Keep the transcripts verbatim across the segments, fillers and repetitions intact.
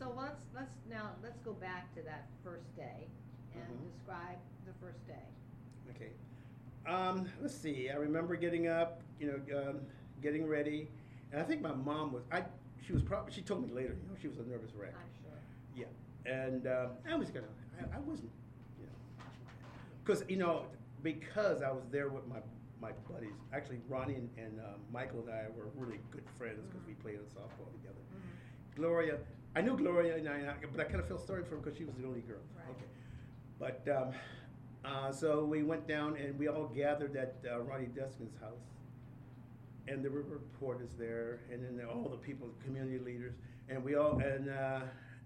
so let's, let's, now, let's go back to that first day and Mhm. describe the first day. Okay. Um, let's see. I remember getting up, you know, um, getting ready, and I think my mom was. I she was probably. She told me later. You know, she was a nervous wreck. I'm sure. Yeah, and um, I was gonna. I, I wasn't. You know, because you know, because I was there with my my buddies. Actually, Ronnie and, and um, Michael and I were really good friends because we played in softball together. Mhm. Gloria, I knew Gloria, and I, but I kind of felt sorry for her because she was the only girl. Right. Okay, but um, uh, so we went down and we all gathered at uh, Ronnie Deskin's house, and there were reporters there, and then all the people, community leaders, and we all and uh,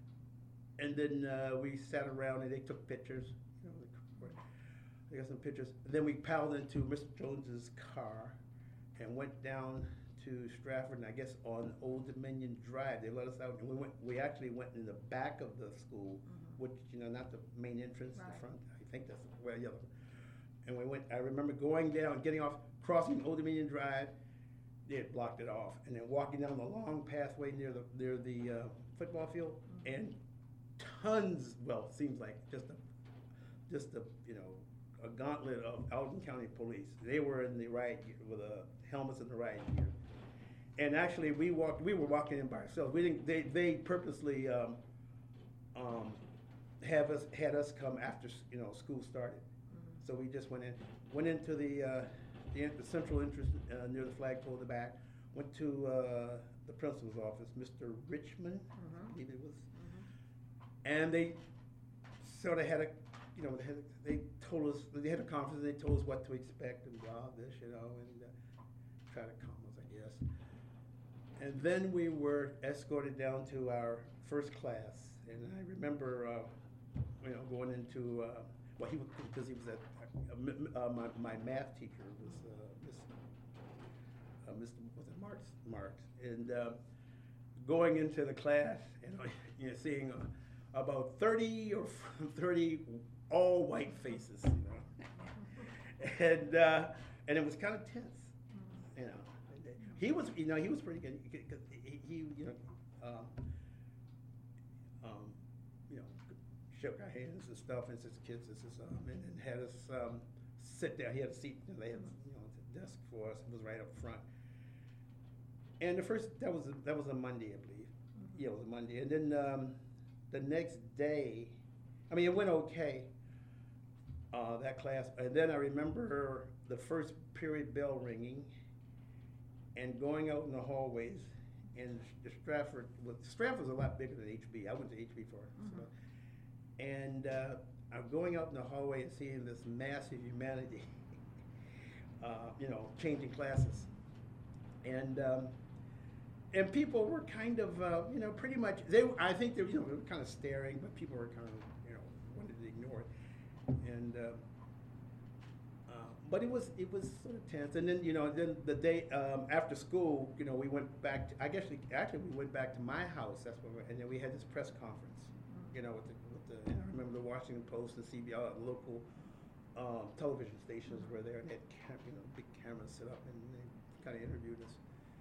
and then uh, we sat around and they took pictures. You know, they got some pictures. Then we paddled into Mister Jones's car and went down to Stratford, and I guess on Old Dominion Drive. They let us out, and we went. We actually went in the back of the school, Mhm. which you know, not the main entrance, Right. the front. I think that's where yeah. And we went. I remember going down, getting off, crossing Old Dominion Drive. They had blocked it off, and then walking down the long pathway near the near the uh, football field, Mhm. and tons. Well, it seems like just a just a you know a gauntlet of Alton County Police. They were in the riot gear with the helmets in the riot gear. And actually, we walked. We were walking in by ourselves. We didn't. They they purposely um, um, have us had us come after you know school started. Mhm. So we just went in, went into the uh, the, the central entrance uh, near the flagpole in the back. Went to uh, the principal's office, Mister Richmond, Mhm. I believe it was, Mhm. and they sort of had a, you know, they, had, they told us they had a conference. They told us what to expect and blah this, you know, and uh, try to calm us, I guess. And then we were escorted down to our first class, and I remember, uh, you know, going into, uh, well, he was, because he was at, uh, uh, my, my math teacher was uh, Miss, uh, Mister was it Marks, Marks, and uh, going into the class, you know, you know seeing uh, about thirty or thirty all white faces, you know, and uh, and it was kind of tense, you know. He was, you know, he was pretty good. Cause he, he, you know, um, um, you know, shook our hands and stuff, and says, "Kids, this is," um, and, and had us um, sit down. He had a seat. You know, they had, you know, a desk for us. It was right up front. And the first, that was a, that was a Monday, I believe. Mhm. Yeah, it was a Monday. And then um, the next day, I mean, it went okay. Uh, that class, and then I remember the first period bell ringing and going out in the hallways, and Stratford, well, Stratford's a lot bigger than H B. I went to H B for it. Mhm. So. And uh, I'm going out in the hallway and seeing this massive humanity, uh, you know, changing classes. And um, and people were kind of, uh, you know, pretty much, they, I think they, you know, they were kind of staring, but people were kind of, you know, wanted to ignore it. And uh, Uh, but it was it was sort of tense, and then you know then the day um, after school, you know, we went back. To, I guess we, actually we went back to my house. That's when, we, and then we had this press conference, you know, with the, with the and I remember the Washington Post and C B S, local um, television stations were there, and they had cam- you know big cameras set up, and they kind of interviewed us.